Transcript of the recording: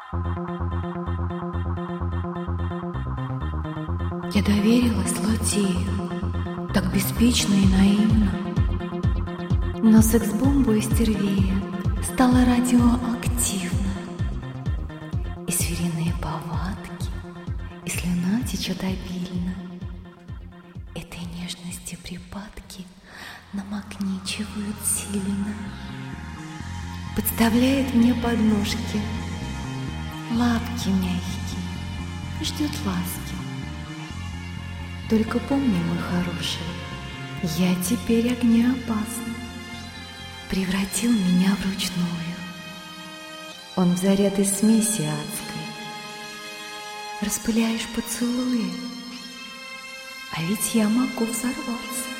Я доверилась злодею, так беспечно и наивно, но секс-бомбой стервее стала радиоактивна. И звериные повадки, и слюна течет обильно. Этой нежности припадки намагничивают сильно. Подставляет мне подножки, лапки мягкие, ждет ласки. Только помни, мой хороший, я теперь огнеопасна. Превратил меня в ручную. Он в заряд из смеси адской. Распыляешь поцелуи, а ведь я могу взорваться.